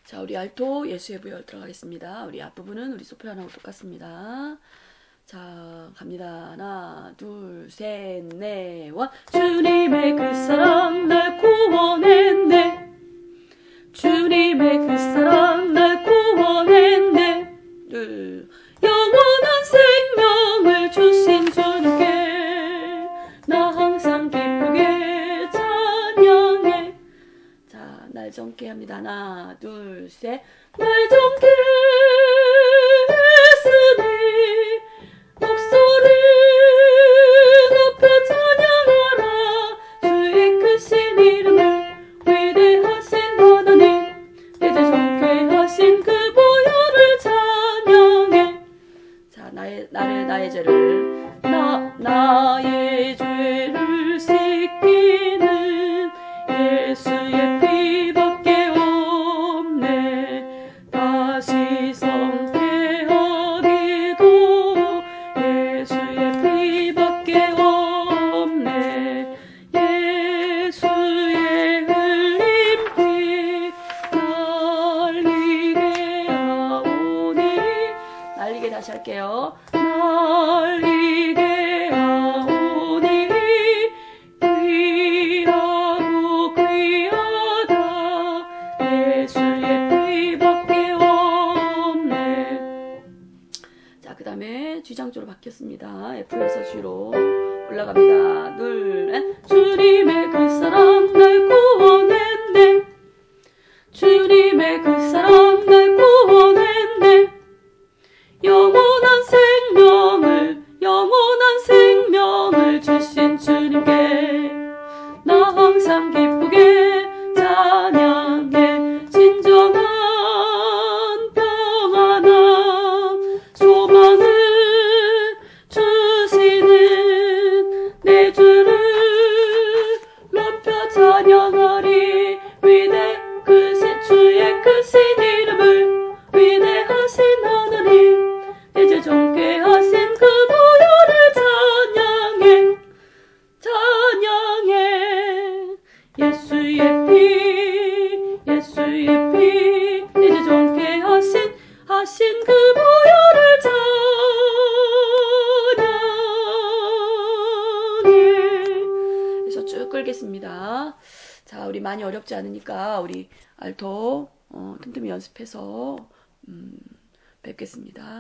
자, 우리 알토 예수의 부여 들어가겠습니다. 우리 앞부분은 우리 소프라노하고 똑같습니다. 자, 갑니다. 하나, 둘, 셋, 넷, 원. 주님의 그 사랑 날 구원했네. 주님의 그 사랑 날 구원했네. 둘, 영원한 생명을 주신 주님께 나 항상 기쁘게 찬양해. 자, 날 정케 합니다. 하나, 둘, 셋. 날 정케 했으니 목소리 높여 찬양하라. 주의 크신 이름을 위대하신 하나님 이제 정케 하신 그 보혈을 찬양해. 자, 나의 죄를 나의 죄를 씻기는 예수의 피밖에 없네. 다시 성태하리도 예수의 피밖에 없네. 예수의 흘린 피 날리게 하오니. 날리게 다시 할게요. 날리게 하오니 귀하고 귀하다. 예수의 피밖에 없네. 자, 그 다음에 G장조로 바뀌었습니다. F에서 G로 올라갑니다. 둘, 넷. 주님의 그 사랑 날 구원했네. 주님의 그 사랑 날 구원했네. 영원한 생명을 주신 주님께 나 항상 기쁘게 찬양해. 진정한 평안함 소망을 주시는 내 주를 높여 찬양하리. 주의 크신 이름을 위대하신 하나님 이제 정케 하신 그 보혈을 찬양해. 찬양해. 예수의 피 이제 정케 하신 그 보혈을 찬양해. 그래서 쭉 끌겠습니다. 자, 우리 많이 어렵지 않으니까 우리 알토 틈틈이 연습해서 뵙겠습니다.